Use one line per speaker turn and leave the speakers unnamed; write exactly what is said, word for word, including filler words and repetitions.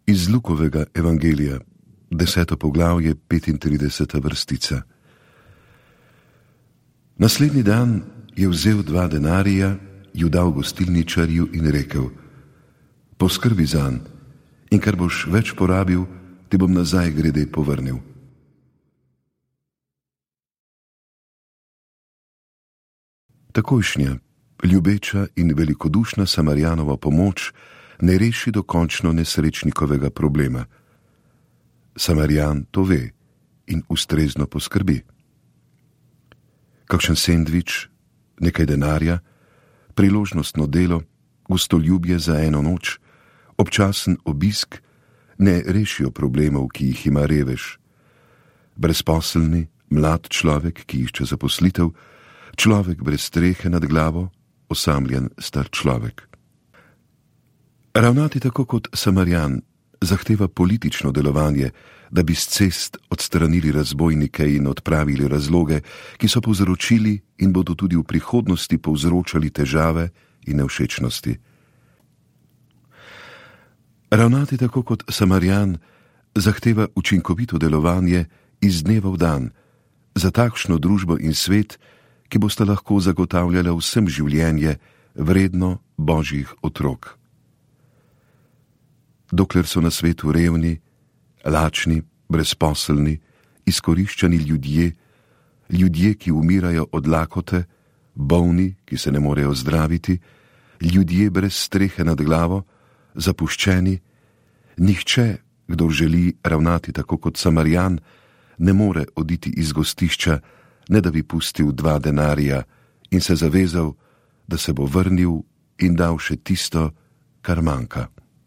Iz Lukovega evangelija, deseto poglavje, petintrideseta vrstica. Naslednji dan je vzel dva denarija, ju dal gostilničarju in rekel: poskrbi zanj, in kar boš več porabil, ti bom nazaj grede povrnil. Takojšnja, ljubeča in velikodušna Samarijanova pomoč ne reši dokončno nesrečnikovega problema. Samarijan to ve in ustrezno poskrbi. Kakšen sendvič, nekaj denarja, priložnostno delo, gostoljubje za eno noč, občasen obisk ne rešijo problemov, ki jih ima revež. Brezposelni, mlad človek, ki išče zaposlitev, človek brez strehe nad glavo, osamljen star človek. Ravnati tako kot Samarijan zahteva politično delovanje, da bi s cest odstranili razbojnike in odpravili razloge, ki so povzročili in bodo tudi v prihodnosti povzročali težave in nevšečnosti. Ravnati tako kot Samarijan zahteva učinkovito delovanje iz dneva v dan, za takšno družbo in svet, ki bosta lahko zagotavljala vsem življenje vredno Božjih otrok. Dokler so na svetu revni, lačni, brezposelni, izkoriščani ljudje, ljudje, ki umirajo od lakote, bolni, ki se ne morejo zdraviti, ljudje brez strehe nad glavo, zapuščeni, nihče, kdo želi ravnati tako kot Samarijan, ne more oditi iz gostišča, ne da bi pustil dva denarja in se zavezal, da se bo vrnil in dal še tisto, kar manjka.